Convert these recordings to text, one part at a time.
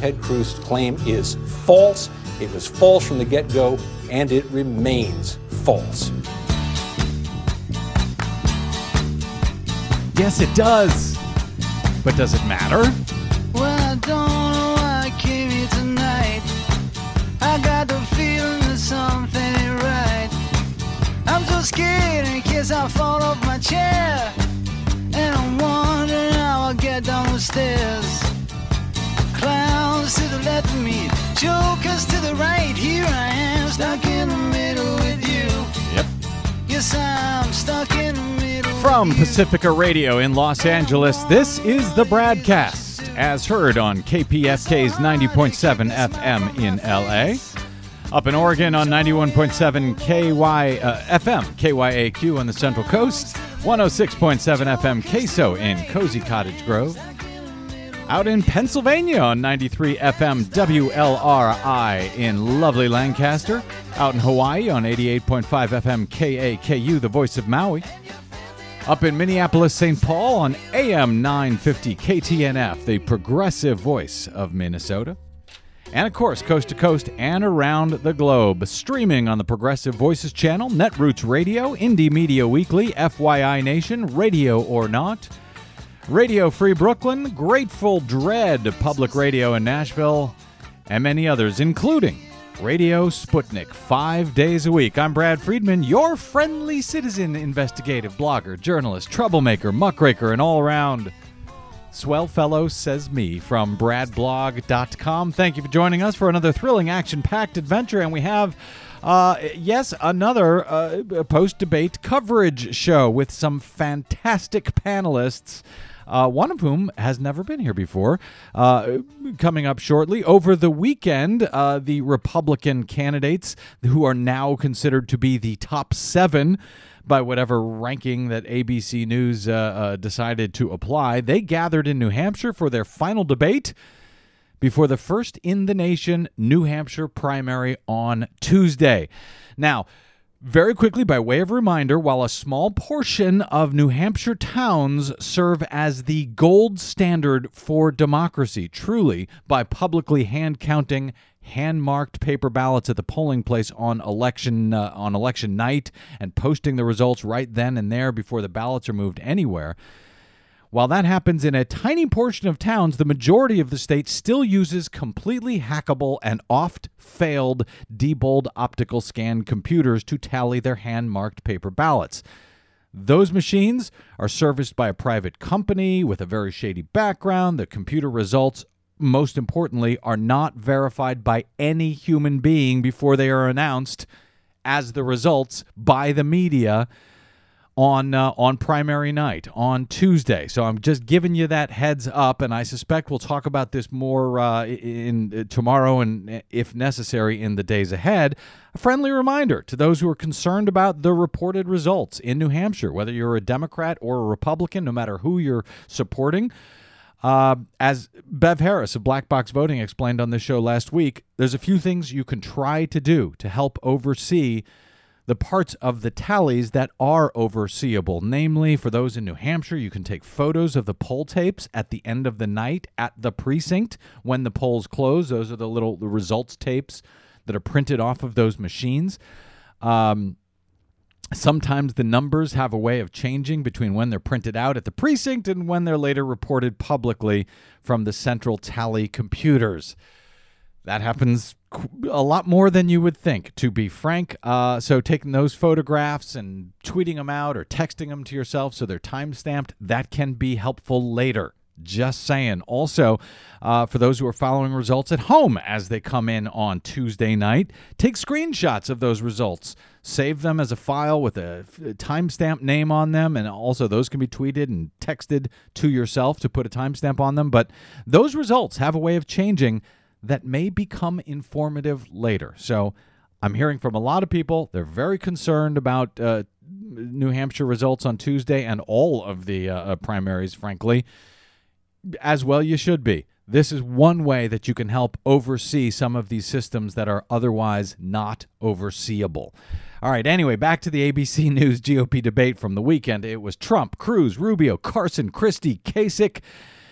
Ted Cruz claim is false. It was false from the get-go, and it remains false. Yes, it does. But does it matter? Well, I don't know why I came here tonight. I got the feeling that something ain't right. I'm so scared in case I fall off my chair. And I'm wondering how I'll get down the stairs. Clowns to the left of me, jokers to the right. Here I am, stuck in the middle with you. Yep. Yes, I'm stuck in the middle. From Pacifica Radio in Los Angeles, this is the Bradcast, as heard on KPFK's 90.7 FM in LA. Up in Oregon on 91.7 FM, KYAQ on the Central Coast, 106.7 FM Queso in Cozy Cottage Grove. Out in Pennsylvania on 93 FM WLRI in lovely Lancaster. Out in Hawaii on 88.5 FM KAKU, the voice of Maui. Up in Minneapolis, St. Paul on AM 950 KTNF, the progressive voice of Minnesota. And, of course, coast to coast and around the globe. Streaming on the Progressive Voices channel, Netroots Radio, Indie Media Weekly, FYI Nation, Radio or Not, Radio Free Brooklyn, Grateful Dread Public Radio in Nashville, and many others, including Radio Sputnik, 5 days a week. I'm Brad Friedman, your friendly citizen, investigative blogger, journalist, troublemaker, muckraker, and all-around swell fellow, says me, from bradblog.com. Thank you for joining us for another thrilling, action-packed adventure. And we have, another post-debate coverage show with some fantastic panelists, one of whom has never been here before. Coming up shortly. Over the weekend, the Republican candidates, who are now considered to be the top 7 by whatever ranking that ABC News decided to apply, they gathered in New Hampshire for their final debate before the first in the nation New Hampshire primary on Tuesday. Now, very quickly, by way of reminder, while a small portion of New Hampshire towns serve as the gold standard for democracy, truly, by publicly hand-counting, hand-marked paper ballots at the polling place on election night and posting the results right then and there before the ballots are moved anywhere. While that happens in a tiny portion of towns, the majority of the state still uses completely hackable and oft-failed Diebold optical scan computers to tally their hand-marked paper ballots. Those machines are serviced by a private company with a very shady background. The computer results, most importantly, are not verified by any human being before they are announced as the results by the media on primary night, on Tuesday. So I'm just giving you that heads up, and I suspect we'll talk about this more in tomorrow and, if necessary, in the days ahead. A friendly reminder to those who are concerned about the reported results in New Hampshire, whether you're a Democrat or a Republican, no matter who you're supporting. As Bev Harris of Black Box Voting explained on this show last week, there's a few things you can try to do to help oversee the parts of the tallies that are overseeable. Namely, for those in New Hampshire, you can take photos of the poll tapes at the end of the night at the precinct when the polls close. Those are the results tapes that are printed off of those machines. Sometimes the numbers have a way of changing between when they're printed out at the precinct and when they're later reported publicly from the central tally computers. That happens a lot more than you would think, to be frank. So taking those photographs and tweeting them out or texting them to yourself so they're time-stamped, that can be helpful later. Just saying. Also, for those who are following results at home as they come in on Tuesday night, take screenshots of those results. Save them as a file with a timestamp name on them, and also those can be tweeted and texted to yourself to put a timestamp on them. But those results have a way of changing that may become informative later. So I'm hearing from a lot of people. They're very concerned about New Hampshire results on Tuesday and all of the primaries, frankly. As well you should be. This is one way that you can help oversee some of these systems that are otherwise not overseeable. All right, anyway, back to the ABC News GOP debate from the weekend. It was Trump, Cruz, Rubio, Carson, Christie, Kasich,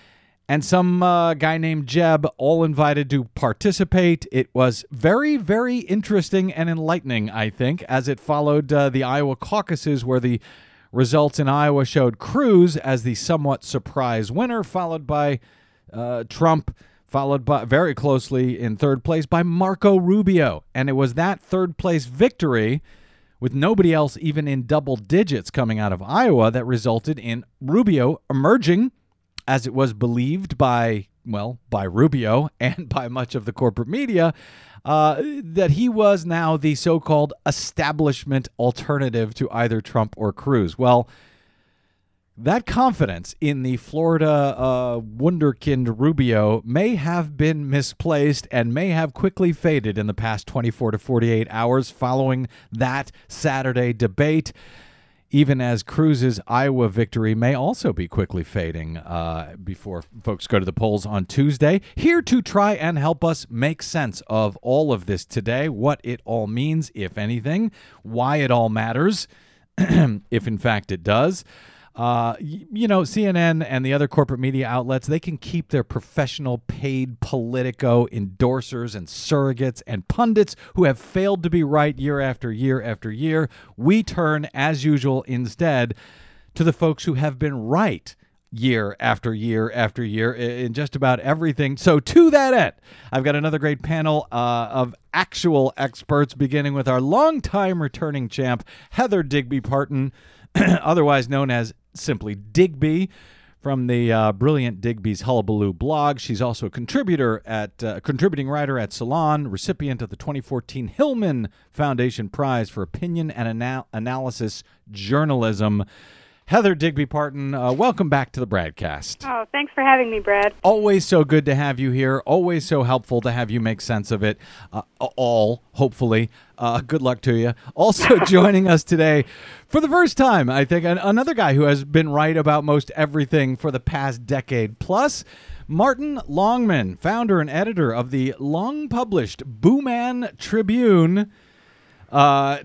and some guy named Jeb, all invited to participate. It was very, very interesting and enlightening, I think, as it followed the Iowa caucuses, where the results in Iowa showed Cruz as the somewhat surprise winner, followed by Trump, followed by very closely in third place by Marco Rubio. And it was that third place victory, with nobody else even in double digits coming out of Iowa, that resulted in Rubio emerging, as it was believed by Rubio and by much of the corporate media, that he was now the so-called establishment alternative to either Trump or Cruz. Well, that confidence in the Florida wunderkind Rubio may have been misplaced and may have quickly faded in the past 24 to 48 hours following that Saturday debate, even as Cruz's Iowa victory may also be quickly fading before folks go to the polls on Tuesday. Here to try and help us make sense of all of this today, what it all means, if anything, why it all matters, if in fact it does. CNN and the other corporate media outlets, they can keep their professional paid Politico endorsers and surrogates and pundits who have failed to be right year after year after year. We turn, as usual, instead to the folks who have been right year after year after year in just about everything. So to that end, I've got another great panel of actual experts, beginning with our longtime returning champ, Heather Digby Parton, otherwise known as simply Digby, from the brilliant Digby's Hullabaloo blog. She's also a contributing writer at Salon, recipient of the 2014 Hillman Foundation Prize for Opinion and Analysis Journalism. Heather Digby Parton, welcome back to the Bradcast. Oh, thanks for having me, Brad. Always so good to have you here. Always so helpful to have you make sense of it all, hopefully. Good luck to you. Also joining us today for the first time, I think, another guy who has been right about most everything for the past decade plus, Martin Longman, founder and editor of the long-published Booman Tribune, at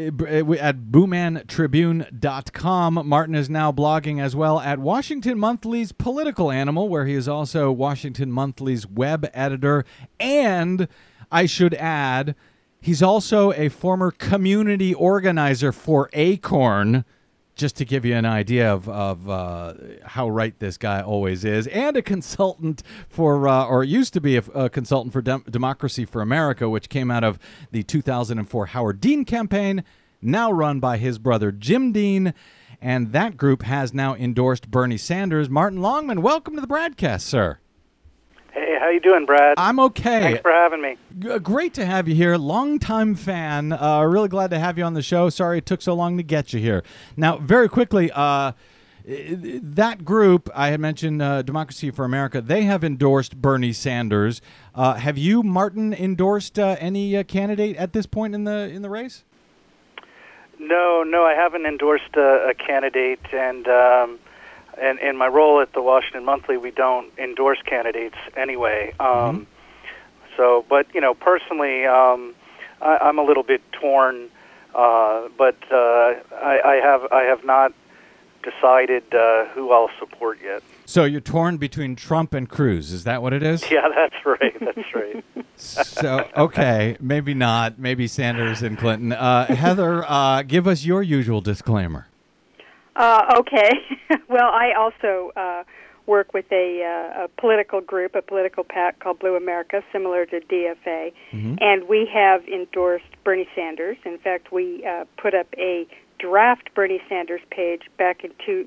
boomantribune.com. Martin is now blogging as well at Washington Monthly's Political Animal, where he is also Washington Monthly's web editor. And I should add, he's also a former community organizer for Acorn, just to give you an idea of how right this guy always is, and a consultant for, or used to be a consultant for Democracy for America, which came out of the 2004 Howard Dean campaign, now run by his brother Jim Dean, and that group has now endorsed Bernie Sanders. Martin Longman, welcome to the Bradcast, sir. Hey, how you doing, Brad? I'm okay. Thanks for having me. Great to have you here. Longtime fan. Really glad to have you on the show. Sorry it took so long to get you here. Now, very quickly, that group, I had mentioned Democracy for America, they have endorsed Bernie Sanders. Have you, Martin, endorsed any candidate at this point in the race? No, I haven't endorsed a candidate, and in my role at the Washington Monthly, we don't endorse candidates anyway. So, but personally, I'm a little bit torn. But I have not decided who I'll support yet. So you're torn between Trump and Cruz. Is that what it is? Yeah, that's right. That's right. So, okay, maybe not. Maybe Sanders and Clinton. Heather, give us your usual disclaimer. Okay. Well, I also work with a political group, a political PAC called Blue America, similar to DFA, and we have endorsed Bernie Sanders. In fact, we put up a draft Bernie Sanders page back in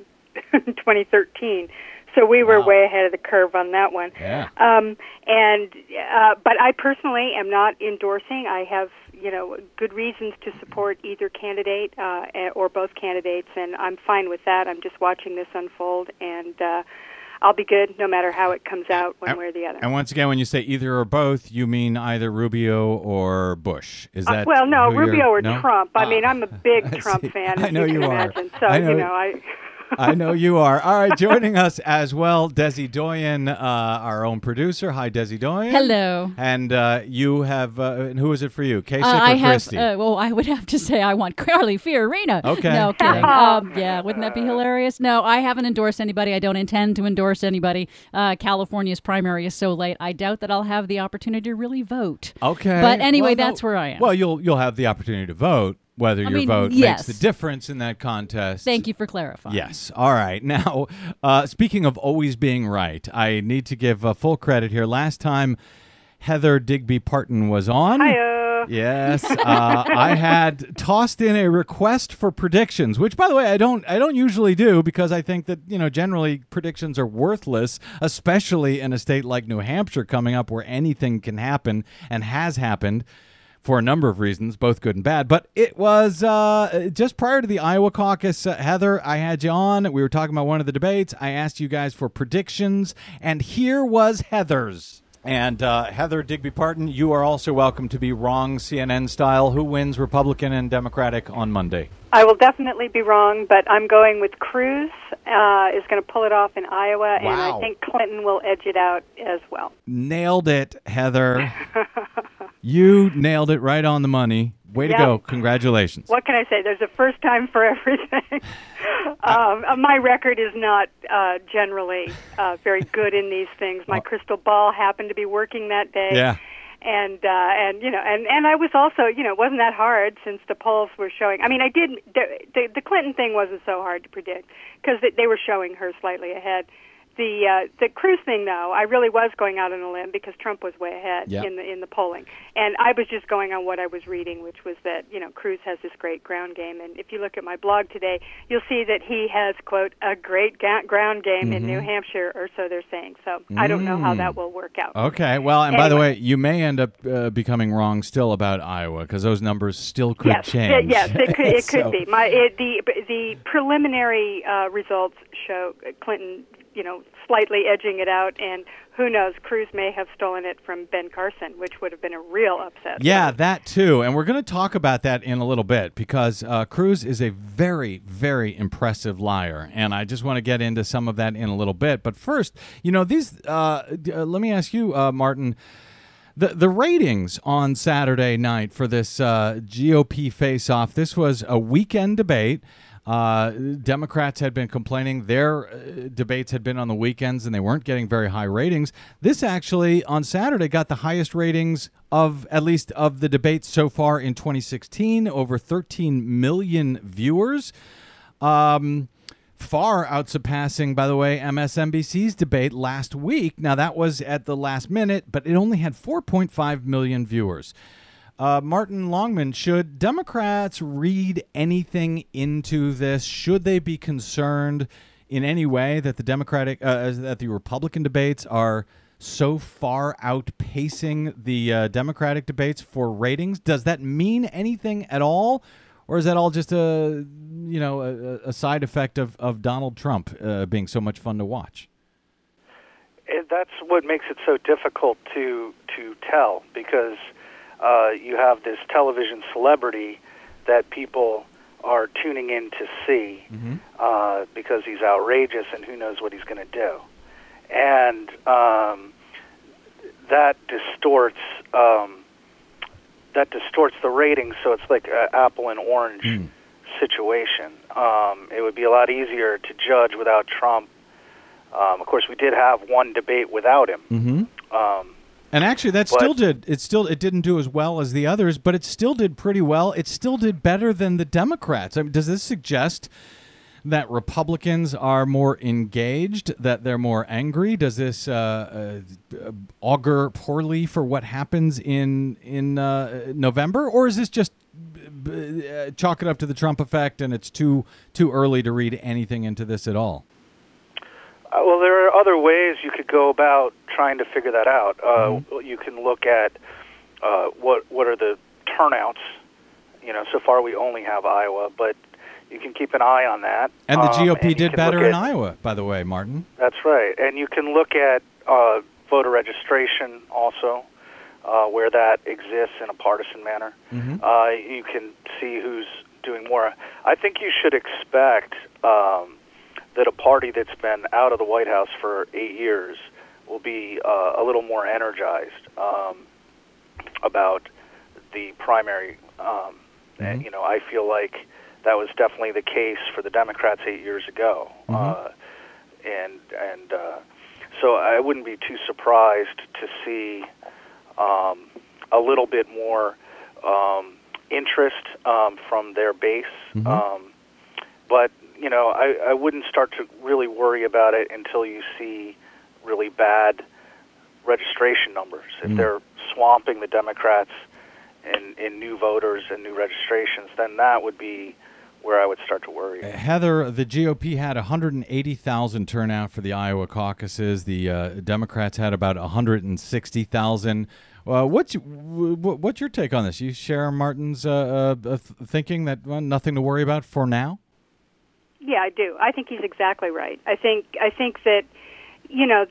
2013. So we were way ahead of the curve on that one. Yeah. But I personally am not endorsing. I have, good reasons to support either candidate or both candidates, and I'm fine with that. I'm just watching this unfold, and I'll be good no matter how it comes out, one way or the other. And once again, when you say either or both, you mean either Rubio or Bush. Is that no, Rubio or no? Trump. I mean, I'm a big Trump fan, as I know you can are. imagine. So, I know. I know you are. All right, joining us as well, Desi Doyen, our own producer. Hi, Desi Doyen. Hello. And you have, and who is it for you, Kasich I or have, Christie? well, I would have to say I want Carly Fiorina. Okay. No, kidding. Yeah, wouldn't that be hilarious? No, I haven't endorsed anybody. I don't intend to endorse anybody. California's primary is so late. I doubt that I'll have the opportunity to really vote. Okay. But anyway, Well, no- that's where I am. Well, you'll have the opportunity to vote, whether your mean, vote yes. makes the difference in that contest. Thank you for clarifying. Yes. All right. Now, speaking of always being right, I need to give full credit here. Last time Heather Digby Parton was on. Hiya. Yes, I had tossed in a request for predictions, which, by the way, I don't usually do because I think that generally predictions are worthless, especially in a state like New Hampshire coming up where anything can happen and has happened for a number of reasons, both good and bad. But it was just prior to the Iowa caucus, Heather, I had you on. We were talking about one of the debates. I asked you guys for predictions, and here was Heather's. And Heather Digby Parton, you are also welcome to be wrong CNN style. Who wins, Republican and Democratic, on Monday? I will definitely be wrong, but I'm going with Cruz is going to pull it off in Iowa, and Wow. I think Clinton will edge it out as well. Nailed it, Heather. You nailed it right on the money. Way to Yeah. go. Congratulations. What can I say? There's a first time for everything. My record is not generally very good in these things. My crystal ball happened to be working that day. Yeah. And I was also, it wasn't that hard since the polls were showing. I mean, the Clinton thing wasn't so hard to predict because they were showing her slightly ahead. The Cruz thing, though, I really was going out on a limb because Trump was way ahead Yep. in the polling, and I was just going on what I was reading, which was that Cruz has this great ground game, and if you look at my blog today, you'll see that he has, quote, a great ground game in New Hampshire, or so they're saying. So I don't know how that will work out. Okay. Well, and by the Anyway. way, you may end up becoming wrong still about Iowa because those numbers still could Yes, change. yes, it could So- be. The preliminary results show Clinton, slightly edging it out, and who knows, Cruz may have stolen it from Ben Carson, which would have been a real upset. Yeah, that too. And we're going to talk about that in a little bit because Cruz is a very, very impressive liar. And I just want to get into some of that in a little bit. But first, these, let me ask you, Martin, the ratings on Saturday night for this GOP face-off, this was a weekend debate. Democrats had been complaining their debates had been on the weekends and they weren't getting very high ratings. This actually on Saturday got the highest ratings of at least of the debates so far in 2016, over 13 million viewers. Far outsurpassing, by the way, MSNBC's debate last week. Now that was at the last minute, but it only had 4.5 million viewers. Martin Longman, should Democrats read anything into this? Should they be concerned in any way that that the Republican debates are so far outpacing the Democratic debates for ratings? Does that mean anything at all, or is that all just a side effect of Donald Trump being so much fun to watch? That's what makes it so difficult to tell because. You have this television celebrity that people are tuning in to see because he's outrageous and who knows what he's going to do. And that distorts the ratings, so it's like an apple and orange situation. It would be a lot easier to judge without Trump. Of course, we did have one debate without him. And actually, that still did. It didn't do as well as the others, but it still did pretty well. It still did better than the Democrats. I mean, does this suggest that Republicans are more engaged, that they're more angry? Does this augur poorly for what happens in November, or is this just chalk it up to the Trump effect, and it's too early to read anything into this at all? Well, there are other ways you could go about trying to figure that out. You can look at what are the turnouts. So far we only have Iowa, but you can keep an eye on that. And the GOP and did better in Iowa, by the way, Martin. That's right. And you can look at voter registration also, where that exists in a partisan manner. You can see who's doing more. I think you should expect that a party that's been out of the White House for 8 years will be a little more energized about the primary. And, you know, I feel like that was definitely the case for the Democrats 8 years ago. So I wouldn't be too surprised to see a little bit more interest from their base. But, you know, I wouldn't start to really worry about it until you see really bad registration numbers. If they're swamping the Democrats in new voters and new registrations, then that would be where I would start to worry. Heather, the GOP had 180,000 turnout for the Iowa caucuses. The Democrats had about 160,000. What's your take on this? You share Martin's thinking that nothing to worry about for now? Yeah, I do. I think he's exactly right. I think that, you know,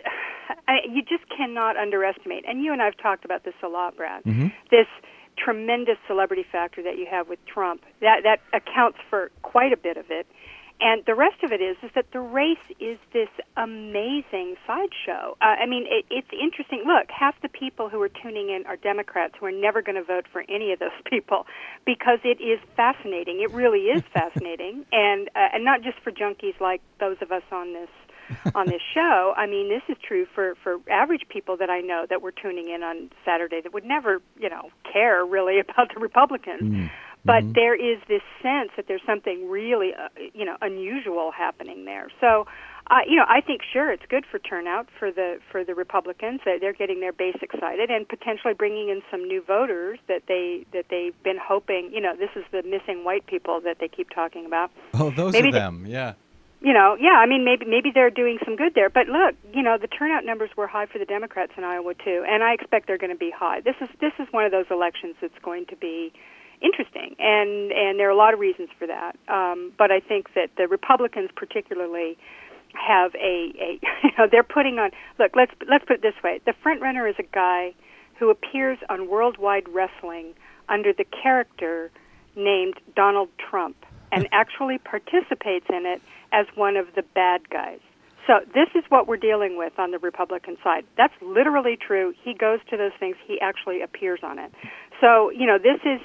you just cannot underestimate, and you and I have talked about this a lot, Brad, this tremendous celebrity factor that you have with Trump. That accounts for quite a bit of it. And the rest of it is that the race is this amazing sideshow. I mean, it's interesting. Look, half the people who are tuning in are Democrats who are never going to vote for any of those people because it is fascinating. It really is fascinating, and not just for junkies like those of us on this show. I mean, this is true for average people that I know that were tuning in on Saturday that would never, you know, care really about the Republicans. But there is this sense that there's something really, you know, unusual happening there. So, you know, I think sure it's good for turnout for the Republicans. They're getting their base excited and potentially bringing in some new voters that they've been hoping. You know, this is the missing white people that they keep talking about. Oh, those are them, yeah. You know, yeah, I mean, maybe they're doing some good there. But look, you know, the turnout numbers were high for the Democrats in Iowa too, and I expect they're going to be high. This is one of those elections that's going to be interesting, and there are a lot of reasons for that. But I think that the Republicans particularly have you know, they're putting on. Look, let's put it this way: the front runner is a guy who appears on Worldwide Wrestling under the character named Donald Trump, and actually participates in it as one of the bad guys. So this is what we're dealing with on the Republican side. That's literally true. He goes to those things. He actually appears on it. So, you know, this is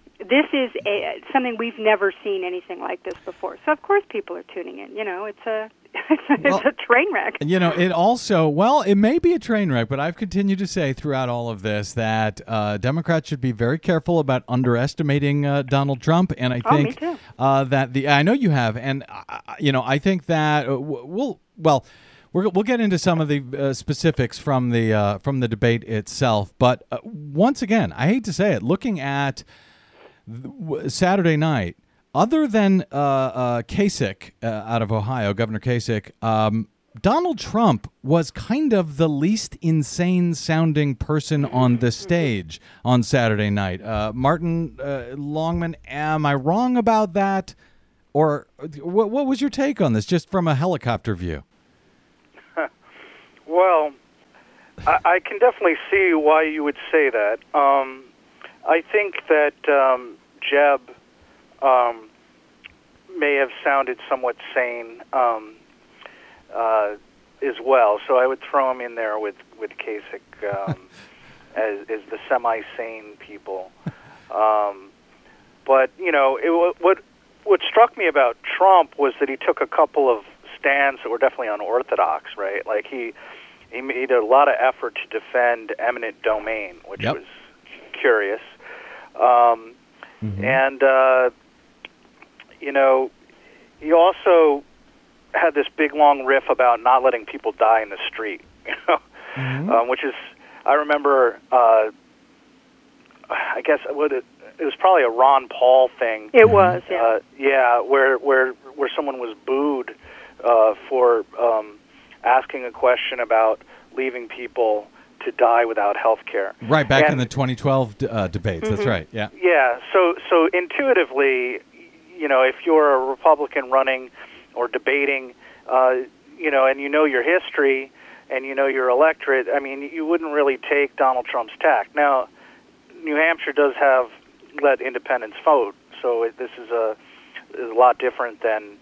something we've never seen anything like this before. So of course people are tuning in. You know, it's a train wreck. You know, it may be a train wreck, but I've continued to say throughout all of this that Democrats should be very careful about underestimating Donald Trump. And I think me too. I know you have, and you know, I think that we'll get into some of the specifics from the debate itself. But once again, I hate to say it, looking at Saturday night, other than Kasich out of Ohio, Governor Kasich, Donald Trump was kind of the least insane-sounding person on the stage on Saturday night. Martin Longman, am I wrong about that? Or what was your take on this, just from a helicopter view? Well, I can definitely see why you would say that. I think that Jeb may have sounded somewhat sane as well, so I would throw him in there with Kasich as the semi-sane people. But you know, what struck me about Trump was that he took a couple of stands that were definitely unorthodox, right? Like he made a lot of effort to defend eminent domain, which was curious. And, you know, he also had this big, long riff about not letting people die in the street, you know, which is, I remember, I guess it was probably a Ron Paul thing. It was, yeah. Yeah, where someone was booed for asking a question about leaving people to die without health care. Right, back in the 2012 debates. That's right, yeah. Yeah, so intuitively, you know, if you're a Republican running or debating, you know, and you know your history and you know your electorate, I mean, you wouldn't really take Donald Trump's tack. Now, New Hampshire does have let independents vote, so this is a lot different than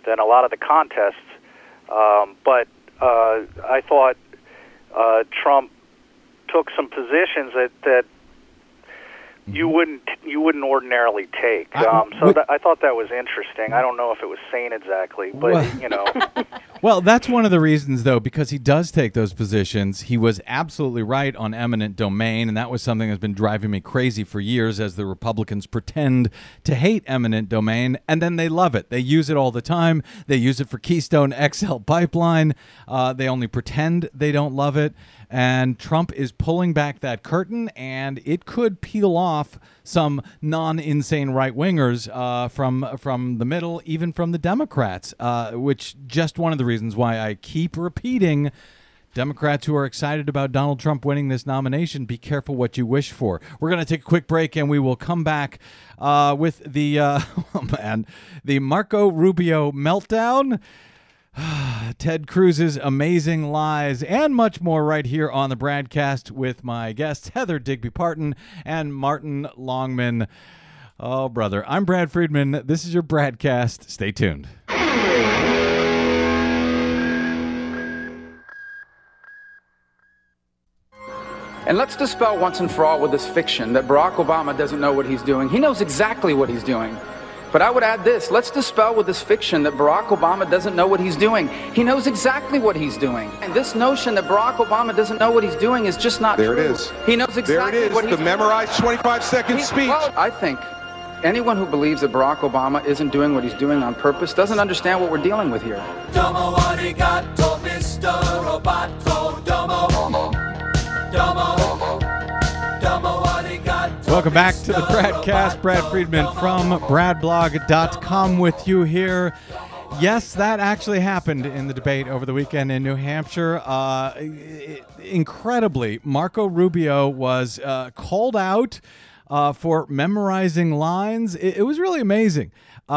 than a lot of the contests. But I thought Trump took some positions that you wouldn't ordinarily take. I thought that was interesting. I don't know if it was sane exactly, but Well, that's one of the reasons, though, because he does take those positions. He was absolutely right on eminent domain, and that was something that's been driving me crazy for years as the Republicans pretend to hate eminent domain, and then they love it. They use it all the time. They use it for Keystone XL pipeline. They only pretend they don't love it. And Trump is pulling back that curtain, and it could peel off some non-insane right-wingers from the middle, even from the Democrats, which just one of the reasons why I keep repeating, Democrats who are excited about Donald Trump winning this nomination, be careful what you wish for. We're going to take a quick break, and we will come back with the the Marco Rubio meltdown, Ted Cruz's amazing lies, and much more right here on the Bradcast with my guests, Heather Digby Parton and Martin Longman. Oh, brother. I'm Brad Friedman. This is your Bradcast. Stay tuned. And let's dispel once and for all with this fiction that Barack Obama doesn't know what he's doing. He knows exactly what he's doing. But I would add this, let's dispel with this fiction that Barack Obama doesn't know what he's doing. He knows exactly what he's doing. And this notion that Barack Obama doesn't know what he's doing is just not true. There it is. He knows exactly what he's doing. There it is, the memorized 25-second speech. Well, I think anyone who believes that Barack Obama isn't doing what he's doing on purpose doesn't understand what we're dealing with here. Domo arigato, Mr. Roboto. Domo, domo, domo arigato. Welcome back to the Bradcast. Brad Friedman from bradblog.com with you here. Yes, that actually happened in the debate over the weekend in New Hampshire. Incredibly, Marco Rubio was called out for memorizing lines. It was really amazing.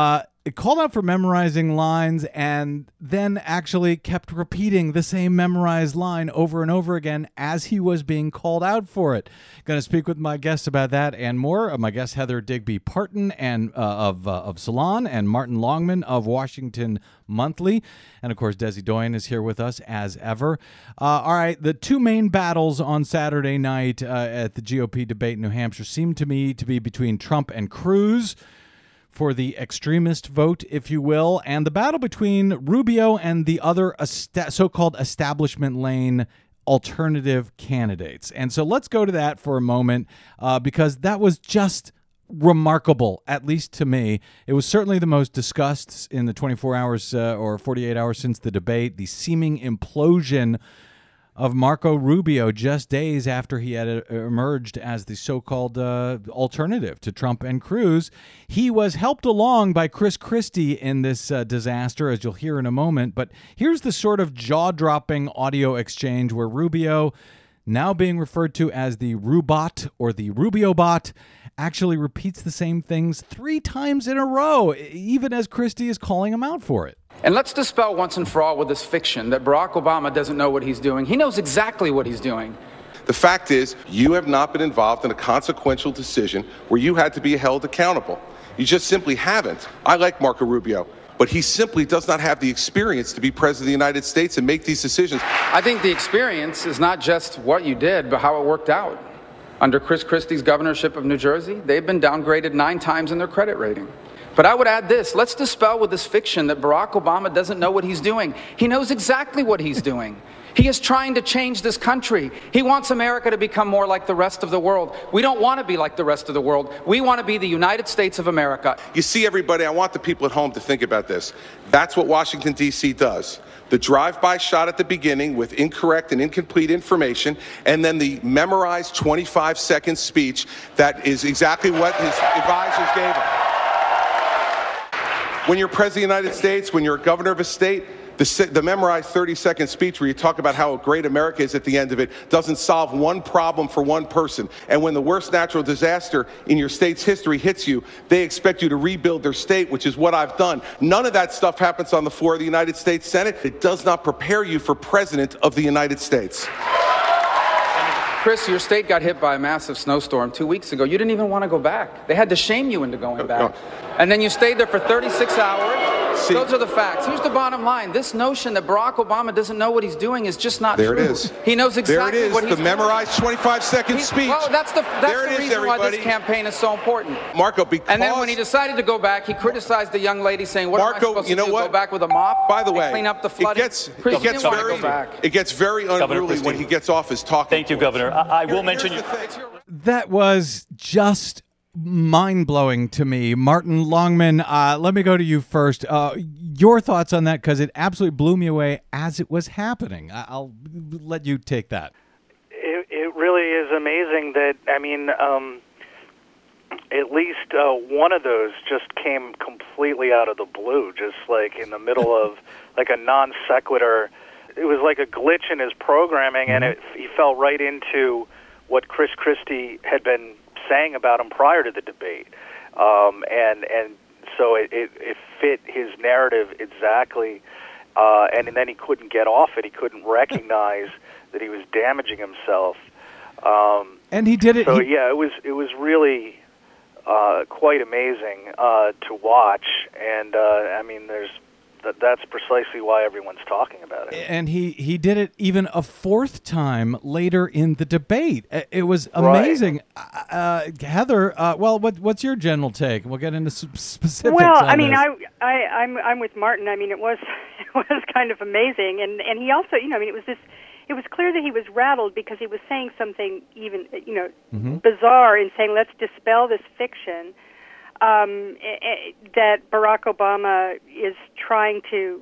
It called out for memorizing lines and then actually kept repeating the same memorized line over and over again as he was being called out for it. Going to speak with my guests about that and more. My guest Heather Digby Parton and of Salon, and Martin Longman of Washington Monthly. And of course, Desi Doyen is here with us as ever. All right, the two main battles on Saturday night at the GOP debate in New Hampshire seemed to me to be between Trump and Cruz for the extremist vote, if you will, and the battle between Rubio and the other so-called establishment lane alternative candidates. And so let's go to that for a moment because that was just remarkable, at least to me. It was certainly the most discussed in the 24 hours or 48 hours since the debate, the seeming implosion of Marco Rubio just days after he had emerged as the so-called alternative to Trump and Cruz. He was helped along by Chris Christie in this disaster, as you'll hear in a moment. But here's the sort of jaw-dropping audio exchange where Rubio, now being referred to as the Rubot or the Rubio bot, actually repeats the same things 3 times in a row, even as Christie is calling him out for it. And let's dispel once and for all with this fiction that Barack Obama doesn't know what he's doing. He knows exactly what he's doing. The fact is, you have not been involved in a consequential decision where you had to be held accountable. You just simply haven't. I like Marco Rubio, but he simply does not have the experience to be president of the United States and make these decisions. I think the experience is not just what you did, but how it worked out. Under Chris Christie's governorship of New Jersey, they've been downgraded 9 times in their credit rating. But I would add this, let's dispel with this fiction that Barack Obama doesn't know what he's doing. He knows exactly what he's doing. He is trying to change this country. He wants America to become more like the rest of the world. We don't want to be like the rest of the world. We want to be the United States of America. You see, everybody, I want the people at home to think about this. That's what Washington, D.C. does. The drive-by shot at the beginning with incorrect and incomplete information, and then the memorized 25-second speech that is exactly what his advisors gave him. When you're president of the United States, when you're a governor of a state, the memorized 30-second speech where you talk about how great America is at the end of it doesn't solve one problem for one person. And when the worst natural disaster in your state's history hits you, they expect you to rebuild their state, which is what I've done. None of that stuff happens on the floor of the United States Senate. It does not prepare you for president of the United States. Chris, your state got hit by a massive snowstorm 2 weeks ago. You didn't even want to go back. They had to shame you into going back. And then you stayed there for 36 hours. Those are the facts. Here's the bottom line. This notion that Barack Obama doesn't know what he's doing is just not true. There it is. He knows exactly there it is, what he's the memorized 25-second speech. Well, that's the is, reason why everybody. this campaign is so important. Marco, because... And then when he decided to go back, he criticized the young lady saying, what am I supposed to do, go back with a mop? By the way, clean up the flooding? it gets very unruly when he gets off his talking Thank you, Governor. I will mention you. That was just mind-blowing to me. Martin Longman, let me go to you first. Your thoughts on that, because it absolutely blew me away as it was happening. I'll let you take that. It really is amazing that, at least one of those just came completely out of the blue, just like in the middle of like a non sequitur. It was like a glitch in his programming, and he fell right into what Chris Christie had been saying about him prior to the debate, and so it fit his narrative exactly, and then he couldn't get off it. He couldn't recognize that he was damaging himself, and he did it. So it was really quite amazing to watch, and that's precisely why everyone's talking about it. And he did it even a fourth time later in the debate. It was amazing. Right. Heather, what's your general take? We'll get into specifics. Well, on this. I'm with Martin. It was kind of amazing, and he also, it was clear that he was rattled because he was saying something even, bizarre in saying, let's dispel this fiction. That Barack Obama is trying to,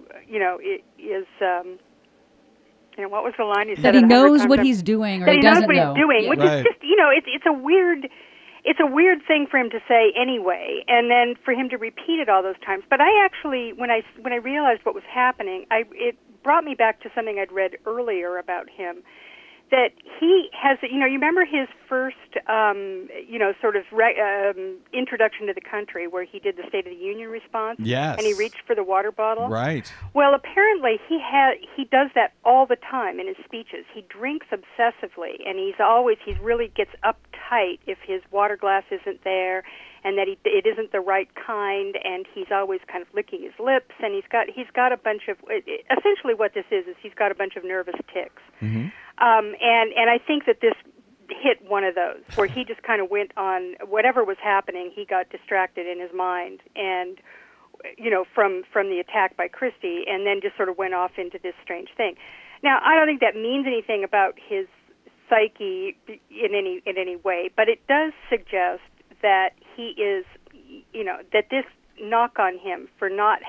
what was the line he said? That he knows what he's doing, or that he knows doesn't what know. he's doing, which Right. is just, it's a weird thing for him to say anyway, and then for him to repeat it all those times. But I actually, when I realized what was happening, it brought me back to something I'd read earlier about him. That he has, you remember his first, introduction to the country where he did the State of the Union response? Yes. And he reached for the water bottle? Right. Well, apparently he does that all the time in his speeches. He drinks obsessively, and he really gets uptight if his water glass isn't there, and that it isn't the right kind, and he's always kind of licking his lips, and he's got a bunch of, essentially what this is he's got a bunch of nervous tics. Mm-hmm. And I think that this hit one of those, where he just kind of went on, whatever was happening, he got distracted in his mind, and, from the attack by Christie, and then just sort of went off into this strange thing. Now, I don't think that means anything about his psyche in any way, but it does suggest that he is, that this knock on him for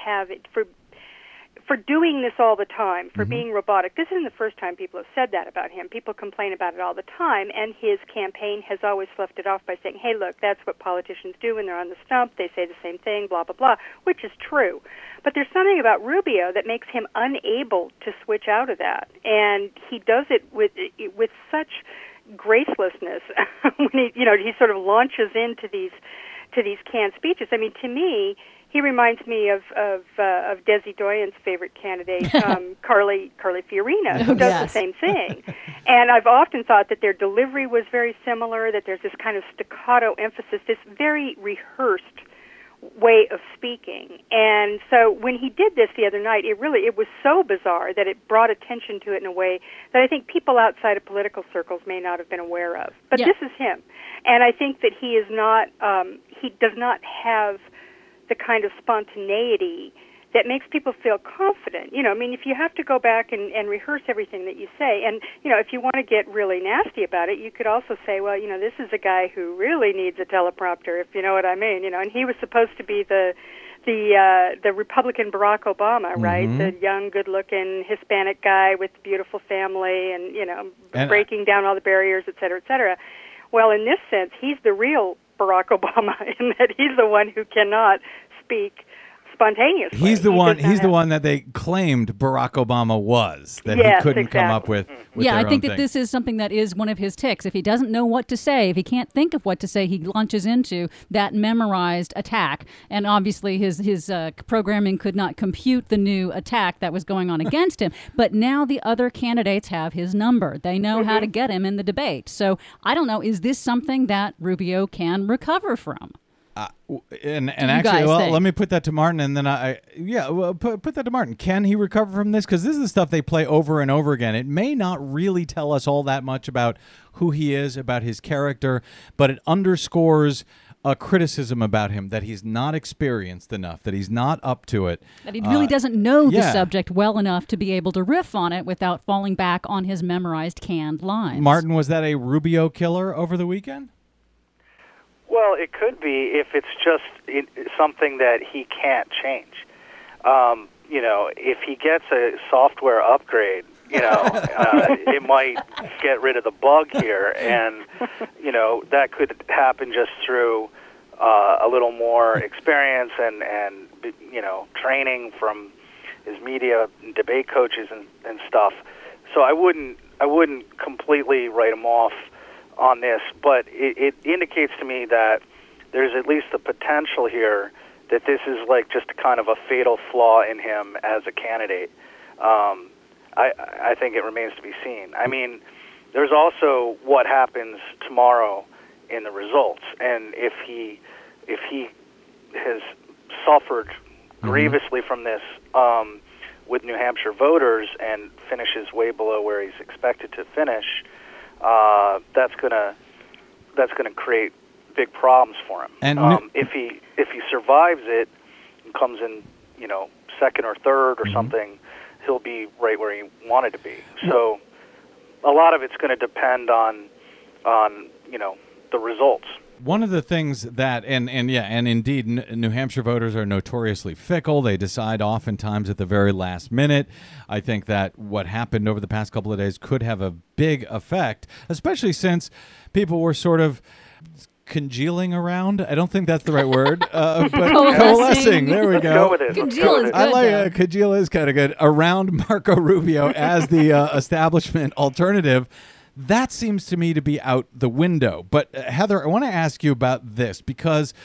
doing this all the time, for being robotic. This isn't the first time people have said that about him. People complain about it all the time, and his campaign has always sloughed it off by saying, hey, look, that's what politicians do when they're on the stump. They say the same thing, blah, blah, blah, which is true. But there's something about Rubio that makes him unable to switch out of that, and he does it with such gracelessness when he sort of launches into these canned speeches. To me, he reminds me of Desi Doyen's favorite candidate, Carly Fiorina, who does the same thing. And I've often thought that their delivery was very similar, that there's this kind of staccato emphasis, this very rehearsed way of speaking. And so when he did this the other night, it was so bizarre that it brought attention to it in a way that I think people outside of political circles may not have been aware of. But this is him. And I think that he does not have the kind of spontaneity that makes people feel confident. If you have to go back and rehearse everything that you say, and, if you want to get really nasty about it, you could also say, well, this is a guy who really needs a teleprompter, if you know what I mean, and he was supposed to be the Republican Barack Obama, right? The young, good-looking Hispanic guy with a beautiful family and, breaking down all the barriers, et cetera, et cetera. Well, in this sense, he's the real Barack Obama in that he's the one who cannot speak spontaneously. He's the one that they claimed Barack Obama was, that he couldn't come up with yeah, their I think own that thing. this is something that is one of his tics. If he doesn't know what to say, if he can't think of what to say, he launches into that memorized attack. And obviously his programming could not compute the new attack that was going on against him. But now the other candidates have his number. They know how to get him in the debate. So I don't know, is this something that Rubio can recover from? And you actually, guys well, think? let me put that to Martin, and then put that to Martin. Can he recover from this? Because this is the stuff they play over and over again. It may not really tell us all that much about who he is, about his character, but it underscores a criticism about him that he's not experienced enough, that he's not up to it. That he really doesn't know the yeah. subject well enough to be able to riff on it without falling back on his memorized canned lines. Martin, was that a Rubio killer over the weekend? Well, it could be if it's just something that he can't change. If he gets a software upgrade, it might get rid of the bug here, and that could happen just through a little more experience and training from his media and debate coaches and stuff. So I wouldn't completely write him off on this, but it indicates to me that there's at least the potential here that this is like just kind of a fatal flaw in him as a candidate. I think it remains to be seen. I mean, there's also what happens tomorrow in the results, and if he has suffered grievously from this with New Hampshire voters and finishes way below where he's expected to finish, that's gonna create big problems for him. And if he survives it and comes in, second or third or something, he'll be right where he wanted to be. So a lot of it's going to depend on the results. One of the things that, and indeed, New Hampshire voters are notoriously fickle. They decide oftentimes at the very last minute. I think that what happened over the past couple of days could have a big effect, especially since people were sort of congealing around. I don't think that's the right word, but coalescing. There we go. Go with it. Congeal is good. I like congeal is kind of good. Around Marco Rubio as the establishment alternative. That seems to me to be out the window. But Heather, I want to ask you about this because,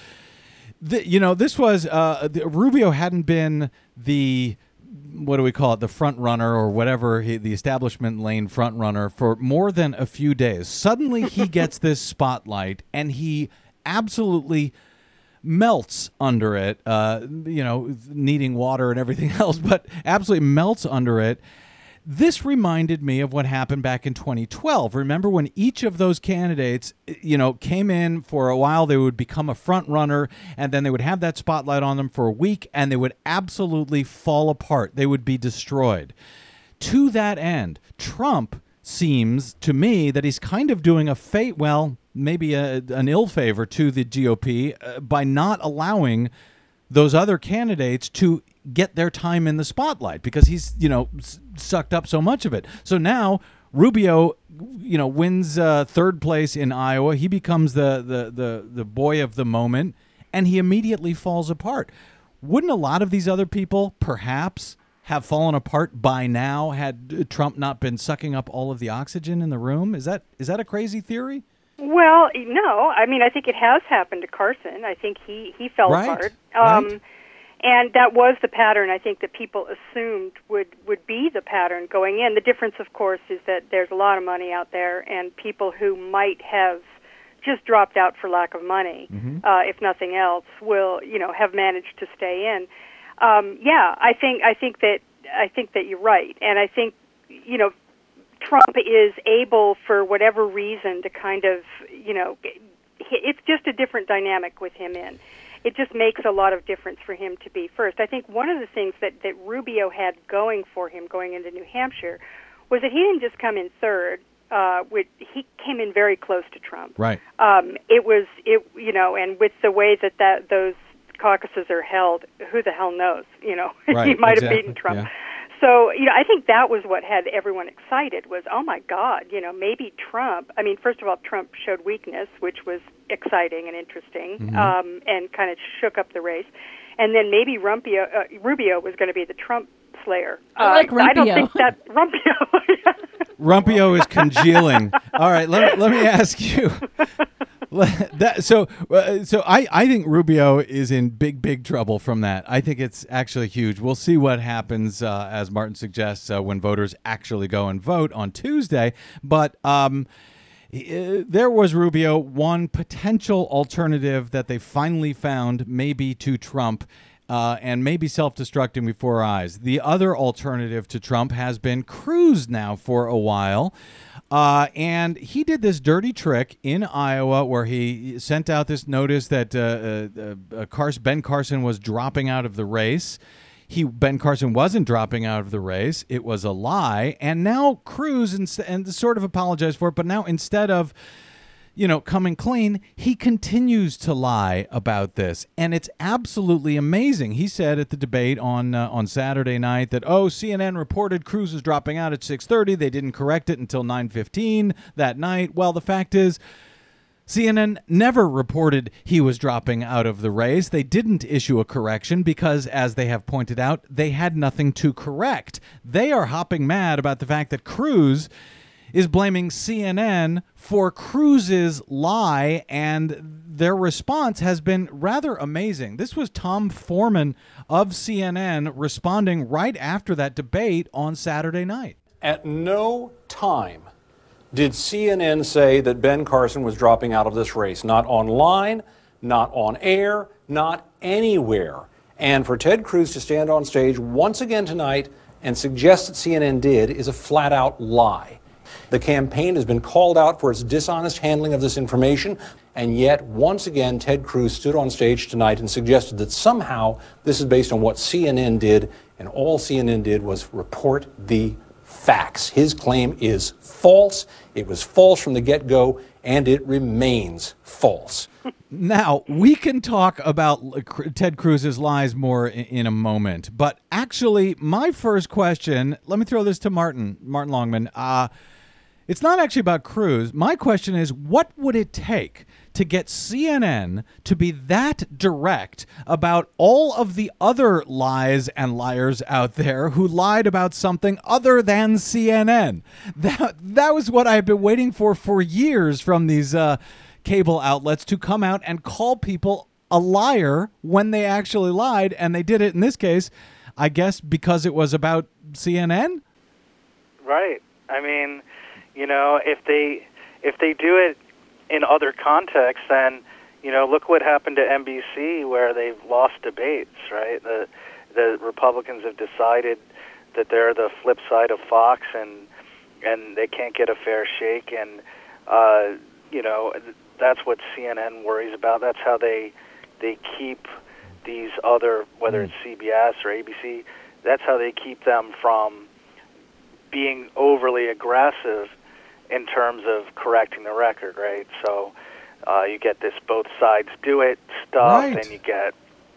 this was Rubio hadn't been the, what do we call it, the front runner or whatever, the establishment lane front runner for more than a few days. Suddenly he gets this spotlight and he absolutely melts under it, needing water and everything else, but absolutely melts under it. This reminded me of what happened back in 2012. Remember when each of those candidates, came in for a while, they would become a front runner, and then they would have that spotlight on them for a week, and they would absolutely fall apart. They would be destroyed. To that end, Trump seems to me that he's kind of doing maybe an ill favor to the GOP by not allowing those other candidates to get their time in the spotlight because he's, sucked up so much of it. So now Rubio, wins third place in Iowa. He becomes the boy of the moment, and he immediately falls apart. Wouldn't a lot of these other people perhaps have fallen apart by now had Trump not been sucking up all of the oxygen in the room? Is that a crazy theory? Well, no. I mean, I think it has happened to Carson. I think he fell apart. Right. And that was the pattern, I think, that people assumed would be the pattern going in. The difference, of course, is that there's a lot of money out there, and people who might have just dropped out for lack of money, if nothing else, will, have managed to stay in. I think that you're right. And I think, Trump is able, for whatever reason, to kind of, it's just a different dynamic with him in. It just makes a lot of difference for him to be first. I think one of the things that Rubio had going for him going into New Hampshire was that he didn't just come in third. He came in very close to Trump. Right. And with the way that those caucuses are held, who the hell knows? Right, he might have exactly. beaten Trump. Yeah. So, I think that was what had everyone excited was, oh, my God, maybe Trump. I mean, first of all, Trump showed weakness, which was exciting and interesting, and kind of shook up the race. And then maybe Rubio was going to be the Trump slayer. I like Rumpio. I don't think that Rumpio. Rumpio is congealing. All right, let me ask you. So I think Rubio is in big trouble from that. I think it's actually huge. We'll see what happens, as Martin suggests, when voters actually go and vote on Tuesday. But There was, Rubio, one potential alternative that they finally found, maybe to Trump, and maybe self-destructing before our eyes. The other alternative to Trump has been Cruz now for a while. And he did this dirty trick in Iowa where he sent out this notice that Ben Carson was dropping out of the race. Ben Carson wasn't dropping out of the race. It was a lie. And now Cruz and sort of apologized for it. But now instead of, coming clean, he continues to lie about this. And it's absolutely amazing. He said at the debate on Saturday night that, CNN reported Cruz is dropping out at 6:30. They didn't correct it until 9:15 that night. Well, the fact is, CNN never reported he was dropping out of the race. They didn't issue a correction because, as they have pointed out, they had nothing to correct. They are hopping mad about the fact that Cruz is blaming CNN for Cruz's lie, and their response has been rather amazing. This was Tom Foreman of CNN responding right after that debate on Saturday night. At no time did CNN say that Ben Carson was dropping out of this race. Not online, not on air, not anywhere. And for Ted Cruz to stand on stage once again tonight and suggest that CNN did is a flat-out lie. The campaign has been called out for its dishonest handling of this information, and yet once again Ted Cruz stood on stage tonight and suggested that somehow this is based on what CNN did, and all CNN did was report the facts. His claim is false. It was false from the get-go, and it remains false. Now, we can talk about Ted Cruz's lies more in a moment, but actually, my first question, let me throw this to Martin Longman. It's not actually about Cruz. My question is, what would it take to get CNN to be that direct about all of the other lies and liars out there who lied about something other than CNN? That was what I've been waiting for years from these cable outlets to come out and call people a liar when they actually lied, and they did it in this case, I guess, because it was about CNN? Right. I mean, if they do it in other contexts, then, look what happened to NBC where they've lost debates, right? The Republicans have decided that they're the flip side of Fox, and they can't get a fair shake, and, that's what CNN worries about. That's how they keep these other, whether it's CBS or ABC, that's how they keep them from being overly aggressive in terms of correcting the record, right? So you get this both sides do it stuff, right, and you get,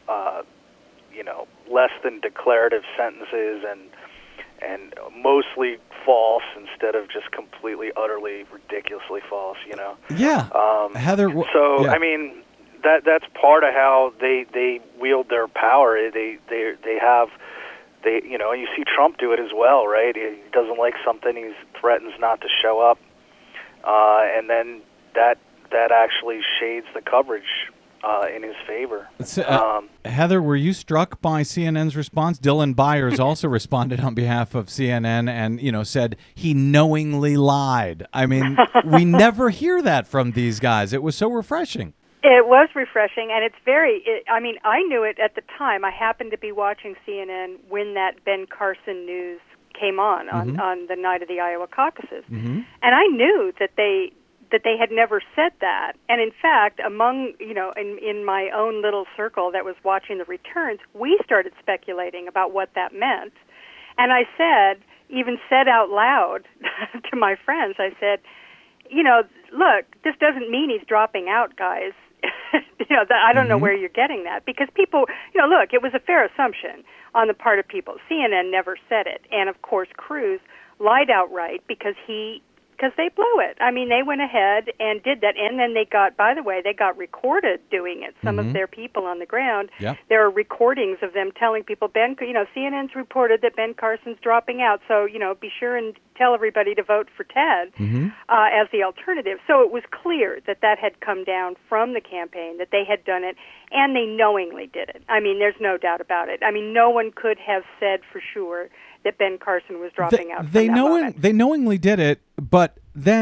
less than declarative sentences and mostly false instead of just completely, utterly, ridiculously false, Yeah. Heather. So, yeah. I mean, that's part of how they wield their power. They have, you see Trump do it as well, right? He doesn't like something, he threatens not to show up, and then that actually shades the coverage in his favor. Heather, were you struck by CNN's response? Dylan Byers also responded on behalf of CNN and, said he knowingly lied. I mean, we never hear that from these guys. It was so refreshing. It was refreshing, and it's I knew it at the time. I happened to be watching CNN when that Ben Carson news came on the night of the Iowa caucuses. Mm-hmm. And I knew that they had never said that. And in fact, among, in my own little circle that was watching the returns, we started speculating about what that meant. And I even said out loud to my friends, I said, look, this doesn't mean he's dropping out, guys. I don't know where you're getting that, because people, look, it was a fair assumption on the part of people. CNN never said it. And of course, Cruz lied outright because they blew it. I mean, they went ahead and did that, and then they got recorded doing it. Some of their people on the ground, there are recordings of them telling people, CNN's reported that Ben Carson's dropping out, so, be sure and tell everybody to vote for Ted as the alternative. So it was clear that had come down from the campaign, that they had done it, and they knowingly did it. I mean, there's no doubt about it. I mean, no one could have said for sure that Ben Carson was dropping out. They knowingly did it, but then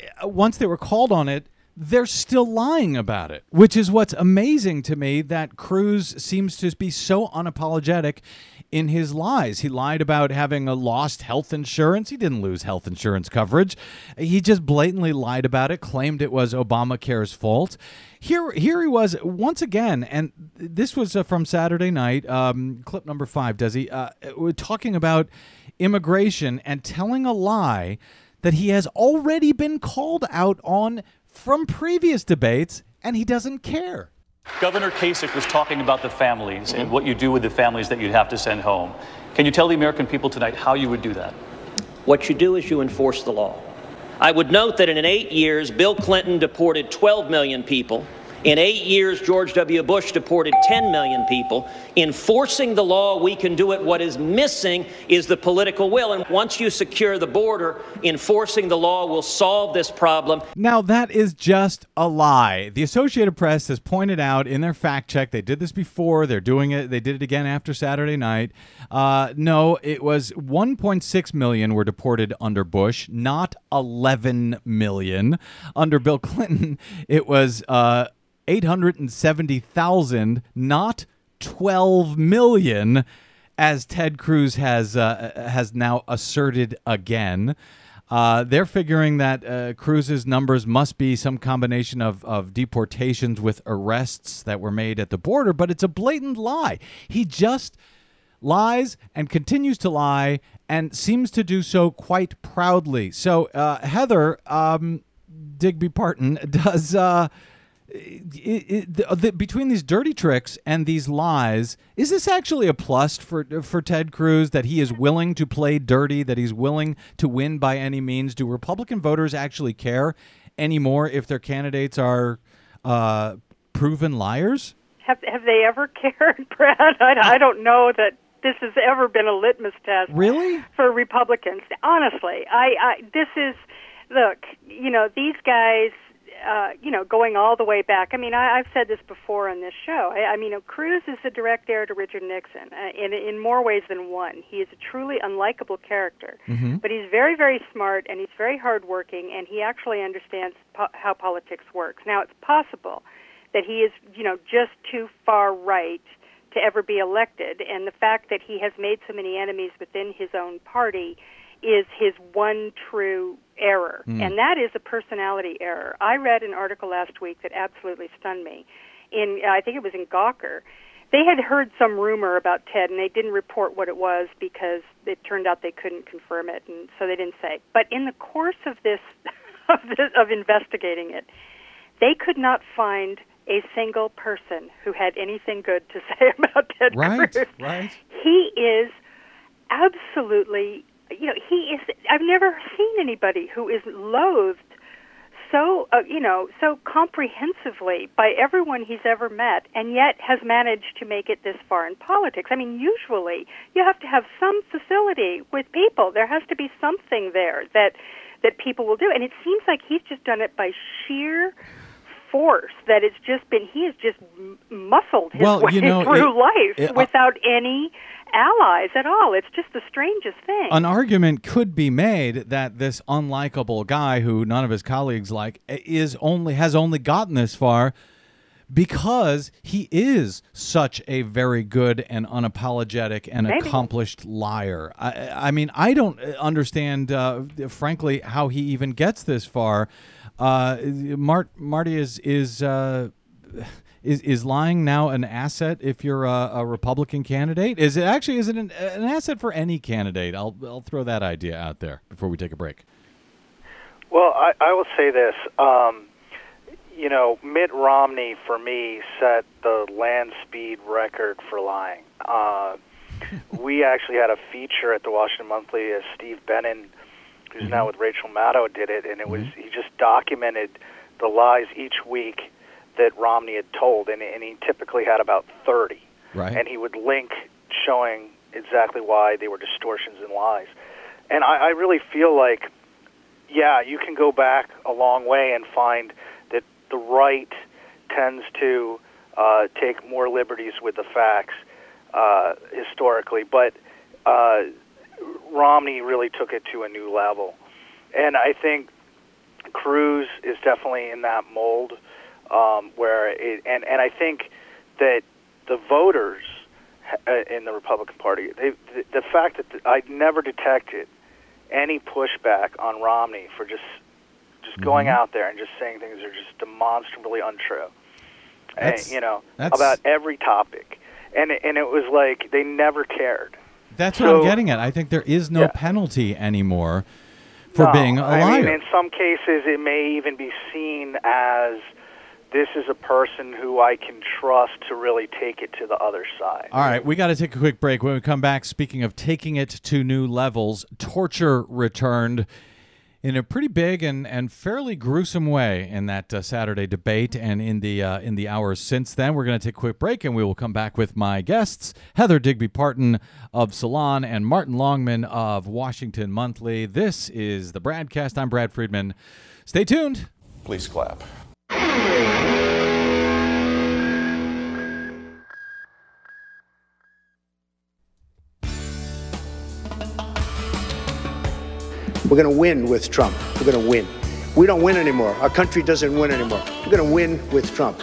once they were called on it, they're still lying about it, which is what's amazing to me, that Cruz seems to be so unapologetic in his lies. He lied about having a lost health insurance. He didn't lose health insurance coverage. He just blatantly lied about it, claimed it was Obamacare's fault. Here he was once again, and this was from Saturday night, clip number 5, Desi, talking about immigration and telling a lie that he has already been called out on from previous debates, and he doesn't care. Governor Kasich was talking about the families and what you do with the families that you'd have to send home. Can you tell the American people tonight how you would do that? What you do is you enforce the law. I would note that in 8 years, Bill Clinton deported 12 million people. In 8 years, George W. Bush deported 10 million people. Enforcing the law, we can do it. What is missing is the political will. And once you secure the border, enforcing the law will solve this problem. Now, that is just a lie. The Associated Press has pointed out in their fact check, they did this before, they're doing it, they did it again after Saturday night. No, it was 1.6 million were deported under Bush, not 11 million. Under Bill Clinton, it was 870,000, not 12 million, as Ted Cruz has now asserted again. They're figuring that Cruz's numbers must be some combination of deportations with arrests that were made at the border, but it's a blatant lie. He just lies and continues to lie and seems to do so quite proudly. So, Heather Digby Parton, does... between these dirty tricks and these lies, is this actually a plus for Ted Cruz, that he is willing to play dirty, that he's willing to win by any means? Do Republican voters actually care anymore if their candidates are proven liars? Have they ever cared, Brad? I don't know that this has ever been a litmus test. Really? For Republicans. Honestly, this is, look, these guys, going all the way back. I mean, I've said this before on this show. I mean, Cruz is the direct heir to Richard Nixon in more ways than one. He is a truly unlikable character, but he's very, very smart, and he's very hardworking, and he actually understands how politics works. Now, it's possible that he is, just too far right to ever be elected, and the fact that he has made so many enemies within his own party is his one true error, and that is a personality error. I read an article last week that absolutely stunned me. I think it was in Gawker. They had heard some rumor about Ted, and they didn't report what it was because it turned out they couldn't confirm it, and so they didn't say. But in the course of this, of investigating it, they could not find a single person who had anything good to say about Ted Cruz. Right. He is absolutely... he is. I've never seen anybody who is loathed so, so comprehensively by everyone he's ever met, and yet has managed to make it this far in politics. I mean, usually you have to have some facility with people. There has to be something there that people will do, and it seems like he's just done it by sheer force. That it's just been, he has just muscled his way through life without any allies at all. It's just the strangest thing. An argument could be made that this unlikable guy who none of his colleagues like has only gotten this far because he is such a very good and unapologetic and accomplished liar. I mean, I don't understand, frankly, how he even gets this far. Marty, is lying now an asset if you're a Republican candidate? Is it an asset for any candidate? I'll throw that idea out there before we take a break. Well, I will say this. Mitt Romney, for me, set the land speed record for lying. We actually had a feature at the Washington Monthly as Steve Bannon, who's now with Rachel Maddow, did it, and he just documented the lies each week that Romney had told, and he typically had about 30. Right. And he would link showing exactly why they were distortions and lies. And I really feel like, you can go back a long way and find that the right tends to take more liberties with the facts historically, but Romney really took it to a new level. And I think Cruz is definitely in that mold, where and I think that the voters in the Republican Party, the fact that I never detected any pushback on Romney for just going out there and just saying things that are just demonstrably untrue, about every topic, and it was like they never cared. That's what I'm getting at. I think there is no penalty anymore for being a liar. I mean, in some cases, it may even be seen as this is a person who I can trust to really take it to the other side. All right, we got to take a quick break. When we come back, speaking of taking it to new levels, torture returned in a pretty big and fairly gruesome way in that Saturday debate and in the hours since then. We're going to take a quick break, and we will come back with my guests, Heather Digby Parton of Salon and Martin Longman of Washington Monthly. This is the Bradcast. I'm Brad Friedman. Stay tuned. Please clap. We're going to win with Trump. We're going to win. We don't win anymore. Our country doesn't win anymore. We're going to win with Trump.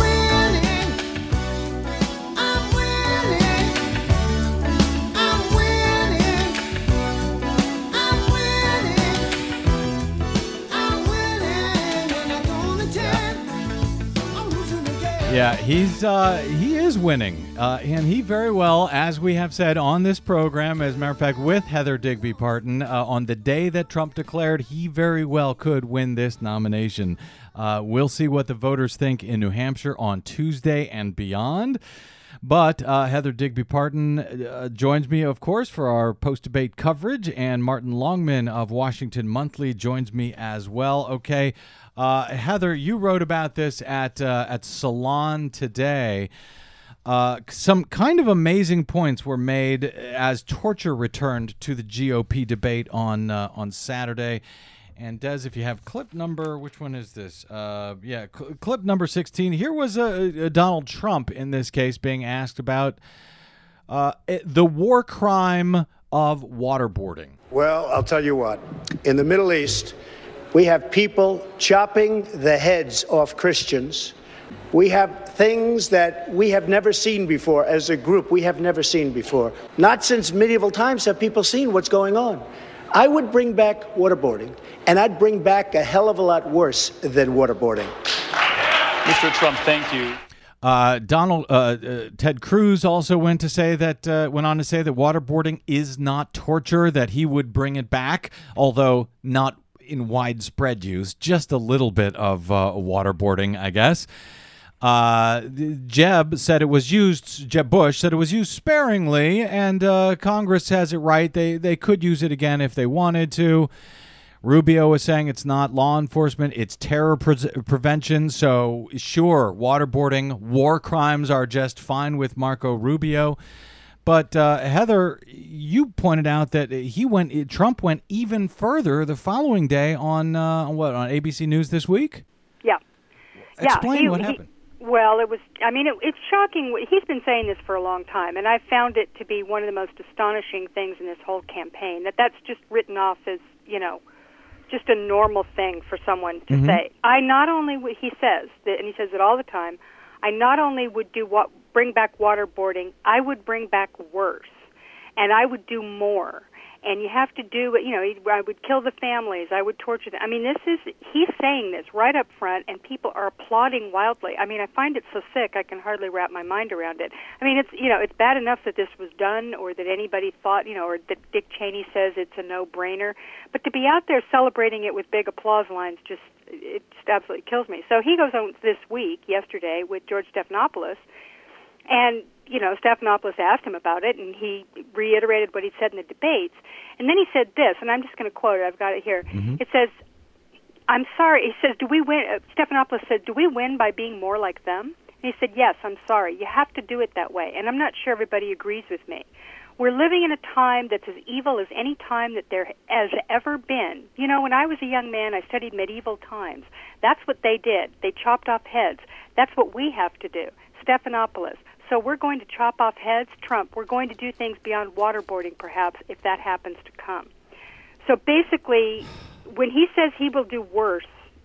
Yeah, he is winning, and he very well, as we have said on this program, as a matter of fact, with Heather Digby Parton, on the day that Trump declared, he very well could win this nomination. We'll see what the voters think in New Hampshire on Tuesday and beyond. But Heather Digby Parton joins me, of course, for our post-debate coverage, and Martin Longman of Washington Monthly joins me as well. Okay, Heather, you wrote about this at Salon today. Some kind of amazing points were made as torture returned to the GOP debate on Saturday. And Des, if you have clip number, which one is this? Clip number 16. Here was Donald Trump in this case being asked about the war crime of waterboarding. Well, I'll tell you what. In the Middle East, we have people chopping the heads off Christians. We have things that we have never seen before as a group. We have never seen before. Not since medieval times have people seen what's going on. I would bring back waterboarding, and I'd bring back a hell of a lot worse than waterboarding. Mr. Trump, thank you. Ted Cruz also went on to say that waterboarding is not torture, that he would bring it back, although not in widespread use, just a little bit of waterboarding, I guess. Jeb Bush said it was used sparingly, and Congress has it right. They could use it again if they wanted to. Rubio was saying it's not law enforcement, it's terror prevention. So sure, waterboarding, war crimes are just fine with Marco Rubio. But Heather, you pointed out that Trump went even further the following day on ABC News This Week? Yeah. Explain what happened. Well, it's shocking. He's been saying this for a long time, and I found it to be one of the most astonishing things in this whole campaign, that's just written off as, just a normal thing for someone to say. He says that, and he says it all the time, I not only would bring back waterboarding, I would bring back worse, and I would do more. And you have to do it, I would kill the families, I would torture them. He's saying this right up front, and people are applauding wildly. I find it so sick, I can hardly wrap my mind around it. It's bad enough that this was done, or that anybody thought, or that Dick Cheney says it's a no-brainer. But to be out there celebrating it with big applause lines it just absolutely kills me. So he goes on yesterday, with George Stephanopoulos, and Stephanopoulos asked him about it, and he reiterated what he'd said in the debates. And then he said this, and I'm just going to quote it. I've got it here. Mm-hmm. It says, I'm sorry. He says, do we win? Stephanopoulos said, do we win by being more like them? And he said, yes, I'm sorry. You have to do it that way. And I'm not sure everybody agrees with me. We're living in a time that's as evil as any time that there has ever been. When I was a young man, I studied medieval times. That's what they did. They chopped off heads. That's what we have to do. Stephanopoulos. So we're going to chop off heads. Trump, we're going to do things beyond waterboarding, perhaps, if that happens to come. So basically, when he says he will do worse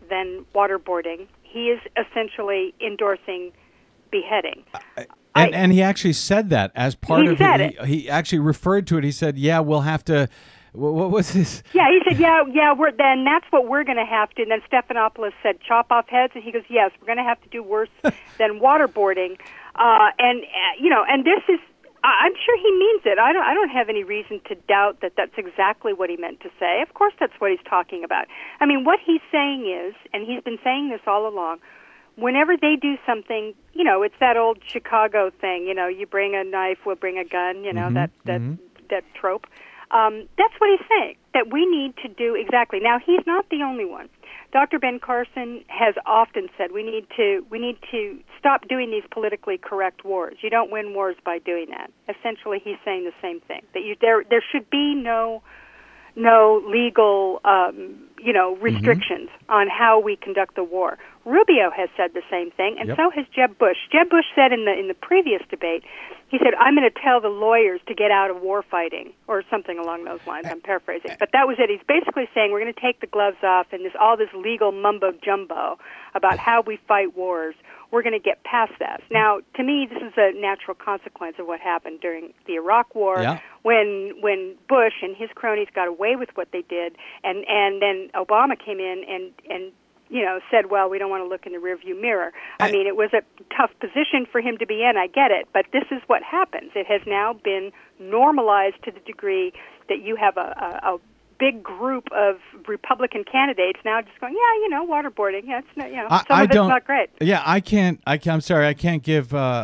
than waterboarding. He is essentially endorsing beheading. And he actually said that as part of said it. He actually referred to it. He said, "Yeah, we'll have to." What was this? Yeah, he said, "Yeah, then that's what we're going to have to." And then Stephanopoulos said, "Chop off heads," and he goes, "Yes, we're going to have to do worse than waterboarding." And this is. I'm sure he means it. I don't have any reason to doubt that that's exactly what he meant to say. Of course, that's what he's talking about. I mean, what he's saying is, and he's been saying this all along, whenever they do something, it's that old Chicago thing, you bring a knife, we'll bring a gun, that trope. That's what he's saying, that we need to do exactly. Now, he's not the only one. Dr. Ben Carson has often said we need to stop doing these politically correct wars. You don't win wars by doing that. Essentially, he's saying the same thing, that there should be no legal restrictions on how we conduct the war. Rubio has said the same thing, and so has Jeb Bush. Jeb Bush said in the previous debate, he said, "I'm going to tell the lawyers to get out of war fighting," or something along those lines. I'm paraphrasing, but that was it. He's basically saying we're going to take the gloves off, and all this legal mumbo jumbo about how we fight wars. We're going to get past that. Now, to me, this is a natural consequence of what happened during the Iraq War, when Bush and his cronies got away with what they did, and then Obama came in and said, well, we don't want to look in the rearview mirror. I mean, it was a tough position for him to be in, I get it, but this is what happens. It has now been normalized to the degree that you have a big group of Republican candidates now just going, waterboarding. Yeah, it's not, some of it's not great. Yeah, I'm sorry, I can't give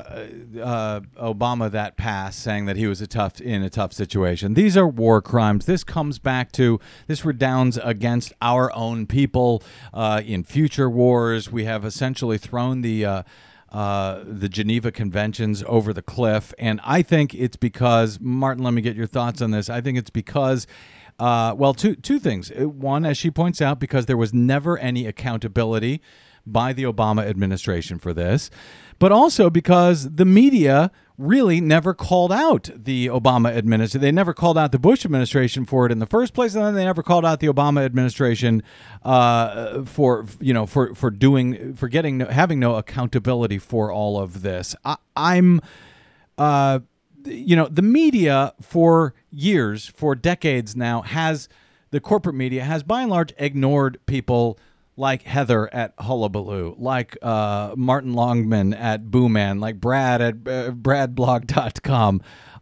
Obama that pass, saying that he was in a tough situation. These are war crimes. This redounds against our own people in future wars. We have essentially thrown the Geneva Conventions over the cliff, and I think it's because, Martin, let me get your thoughts on this. I think it's because two things. One, as she points out, because there was never any accountability by the Obama administration for this, but also because the media really never called out the Obama administration. They never called out the Bush administration for it in the first place, and then they never called out the Obama administration for having no accountability for all of this. The media for years, for decades now, the corporate media has by and large ignored people like Heather at Hullabaloo, like Martin Longman at Boo Man, like Brad at bradblog.com.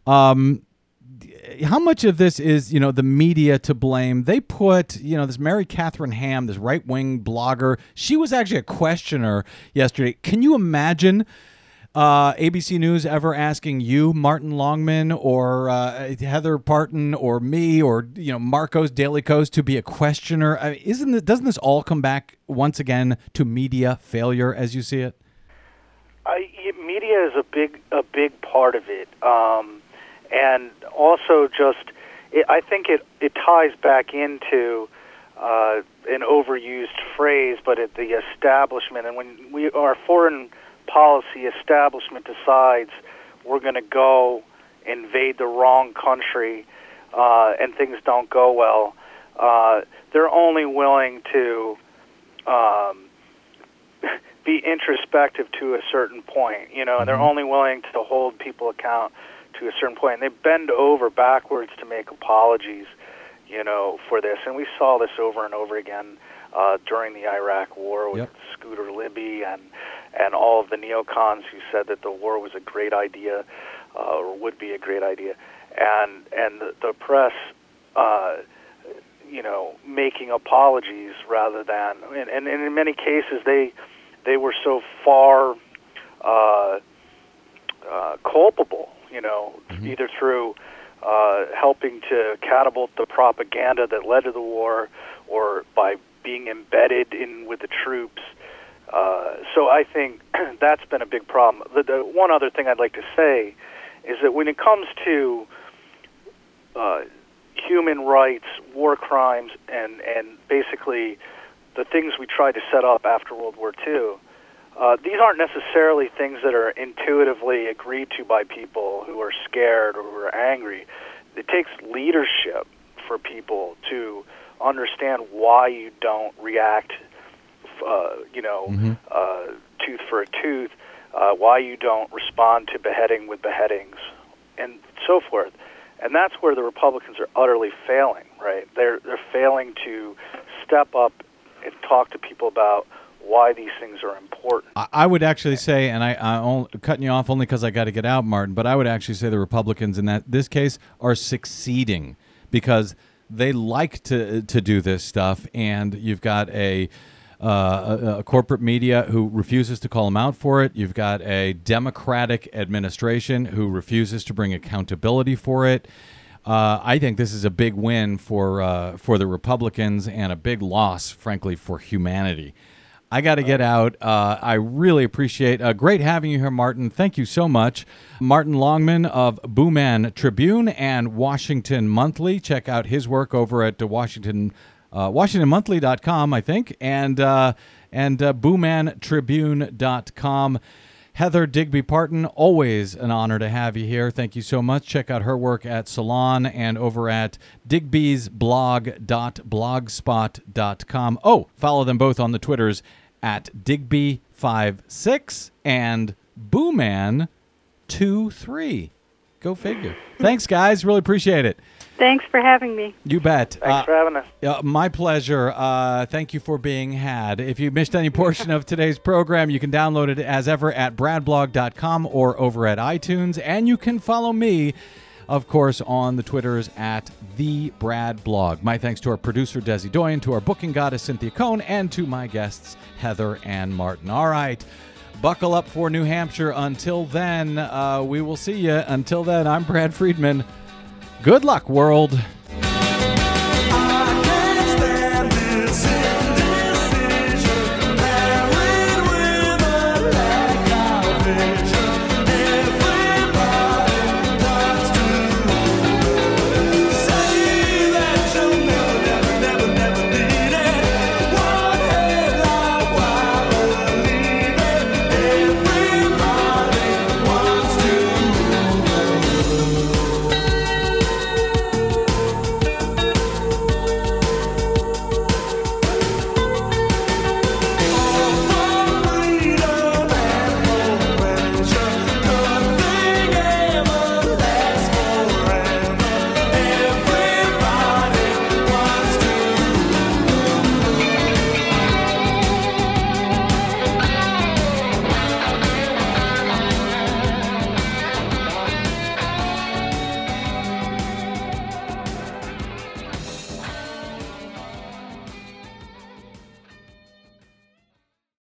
How much of this is, the media to blame? They put, this Mary Catherine Ham, this right-wing blogger, she was actually a questioner yesterday. Can you imagine ABC News ever asking you, Martin Longman, or Heather Parton, or me, or Marcos Daily Kos to be a questioner? I mean, doesn't this all come back once again to media failure, as you see it? Media is a big part of it, and also I think it ties back into an overused phrase, but at the establishment, and when our foreign policy establishment decides we're going to go invade the wrong country and things don't go well, they're only willing to be introspective to a certain point, and they're only willing to hold people account to a certain point. And they bend over backwards to make apologies, for this. And we saw this over and over again during the Iraq War with Scooter Libby and all of the neocons who said that the war was a great idea or would be a great idea. And the press, making apologies rather than, and in many cases they were so far culpable, either through helping to catapult the propaganda that led to the war or by being embedded in with the troops. So I think that's been a big problem. The one other thing I'd like to say is that when it comes to human rights, war crimes, and basically the things we tried to set up after World War II, these aren't necessarily things that are intuitively agreed to by people who are scared or who are angry. It takes leadership for people to understand why you don't react tooth for a tooth, why you don't respond to beheading with beheadings, and so forth. And that's where the Republicans are utterly failing, right? They're failing to step up and talk to people about why these things are important. I would actually say, and I'm cutting you off only because I got to get out, Martin, but I would actually say the Republicans in this case are succeeding because they like to do this stuff, and you've got a corporate media who refuses to call them out for it. You've got a Democratic administration who refuses to bring accountability for it. I think this is a big win for the Republicans and a big loss, frankly, for humanity. I got to get out. I really appreciate great having you here, Martin. Thank you so much. Martin Longman of Booman Tribune and Washington Monthly. Check out his work over at WashingtonMonthly.com, I think, and BoomanTribune.com. Heather Digby Parton, always an honor to have you here. Thank you so much. Check out her work at Salon and over at digbysblog.blogspot.com. Oh, follow them both on the Twitters at Digby56 and Booman23. Go figure. Thanks, guys. Really appreciate it. Thanks for having me. You bet. Thanks for having us. My pleasure. Thank you for being had. If you missed any portion of today's program, you can download it as ever at bradblog.com or over at iTunes. And you can follow me, of course, on the Twitters at @TheBradBlog. My thanks to our producer, Desi Doyen, to our booking goddess, Cynthia Cohn, and to my guests, Heather and Martin. All right. Buckle up for New Hampshire. Until then, we will see you. Until then, I'm Brad Friedman. Good luck, world.